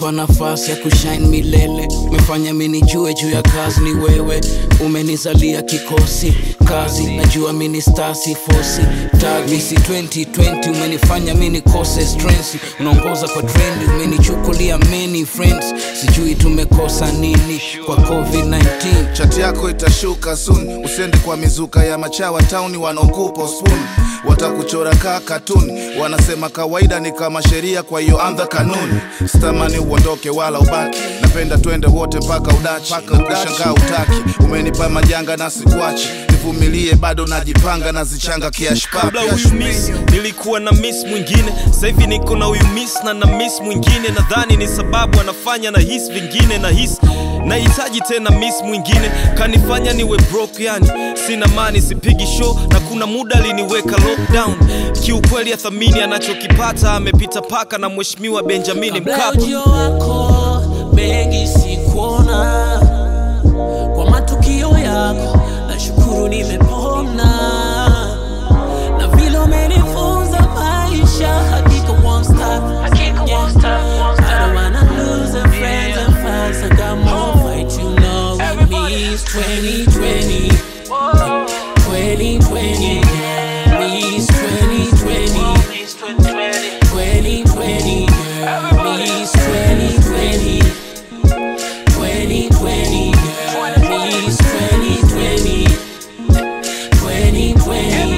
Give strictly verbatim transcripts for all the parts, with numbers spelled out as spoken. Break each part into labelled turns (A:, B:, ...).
A: umenipa nafasi ya kushine milele. Umefanya mimi nijue juu ya kazi ni wewe. Umenizalia kikosi kazi, najua mimi stasi force tag misi twenty twenty. Umenifanya mimi nikose stress, unaongoza kwa trend, umenichukulia many friends. Sijui tumekosa nini kwa covid nineteen.
B: Chat yako itashuka soon, usiende kwa mizuka ya machawa town wanaokupa spoon. Watakuchora ka cartoon, wanasema kawaida ni kama sheria, kwa hiyo anza kanuni. Sitamani uondoke wala ubaki, napenda twende wote mpaka udachi. Ukishangaa utaki, umenipa majanga na sikuachi. Nivumilie bado najipanga na zichanga kiash pap.
C: Kabla huyu miss, nilikuwa na miss mwingine. Sasa hivi niko na huyu miss na na miss mwingine. Nadhani ni sababu anafanya na his vingine na his. Nahitaji tena miss mwingine, kanifanya niwe broke yani. Sina mani, sipigi show na kuna muda aliniweka lockdown. Kiukweli ya thamini anachokipata, amepita paka na mheshimiwa Benjamin Mkapa.
D: Ujio wako mengi sikuona, kwa matukio yako nashukuru nimepona. Na vile umenifunza maisha, hakika won't stop, hakika won't stop, won't stop. I don't wanna lose a friend and fans, I got more fight, you know. Me's twenty twenty, twenty twenty, Me's twenty twenty, twenty twenty, Me's twenty twenty, twenty twenty, Me's twenty twenty, twenty twenty.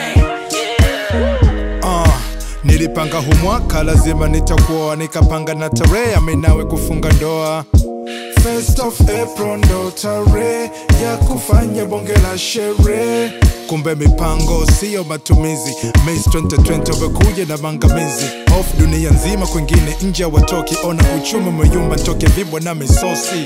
E: Uh, nilipanga huu mwaka lazima nitakuwa, nikapanga na tarehe ame nawe kufunga ndoa. First of April ndo tarehe ya kufanya bonge la sherehe. Kumbe mipango sio matumizi. May twenty twenty umekuja na mangamizi. Off dunia nzima kwingine nje watoki. Ona uchumi umeyumba, ntoke vibwa na misosi.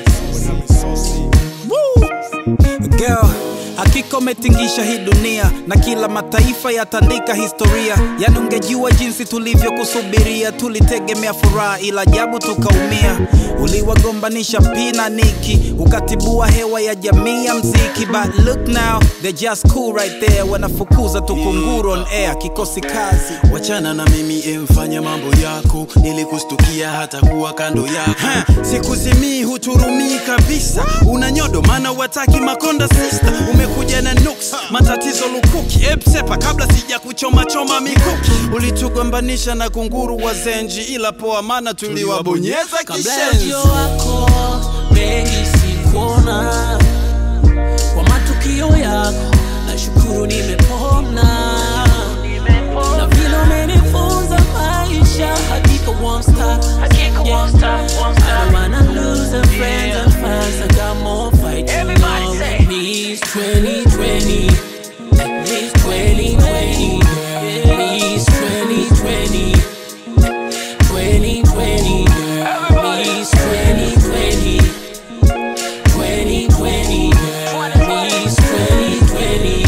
F: Woo! Girl, hakika umetingisha hii dunia, na kila mataifa yatandika historia. Yani ungejua jinsi tulivyo kusubiria, tulitegemea furaha ila ajabu tukaumia. Uliwagombanisha Pina Niki, ukatibua hewa ya jamii ya mziki. But look now, they're just cool right there. Wanafukuza tukunguru on air, kikosi kazi.
G: Wachana na mimi emfanya mambo yako, nilikustukia hata kuwa kando yako. Sikuzimii huturumii kabisa, unanyodo mana wataki makonda sister. Umekuja na nuks, matatizo lukuki. Epsepa kabla sija kuchoma choma mikuki. Ulitugombanisha na kunguru wa zenji, ila poa mana tuliwabonyeza kishenzi.
D: Ujio wako mengi sikuona, kwa matukio yako nashukuru nimepona. Na vile umenifunza maisha, hakika won't stop, hakika won't stop, won't stop. I don't wanna lose a friend and fans, I got more fight, you know. Me's twenty twenty, Me's twenty twenty, Me's twenty twenty, twenty twenty, Me's twenty twenty, twenty twenty, Me's twenty twenty,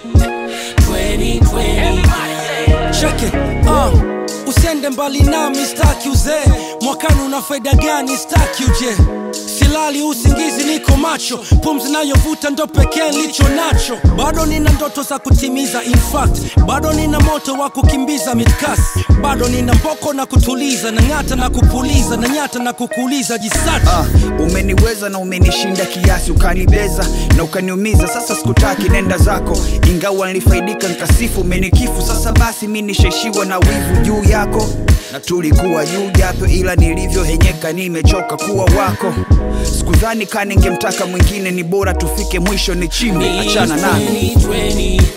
D: twenty twenty.
H: Check it, uh, usiende mbali nami staki uzee. Mwakani una faida gani staki uje. Silali usingizi niko macho, pumzi nayovuta ndo pekee nilicho nacho. Bado nina ndoto za kutimiza, in fact bado nina moto wa kukimbiza midcast. Bado nina mboko na kutuliza, na ngata na kupuliza, na nyata na kukuuliza jisati.
I: uh, Umeniweza na umenishinda kiasi, ukanibeza na ukaniumiza. Sasa sikutaki nenda zako, ingawa nilifaidika nikasifu. Umenikifu sasa basi mimi nishaishiwa na wivu juu yako. Na tulikuwa juu japo ila nilivyo henyeka nimechoka kuwa wako. Sikudhani kani ningemtaka mwingine, ni bora tufike mwisho ni chimbe, achana na
D: twenty twenty,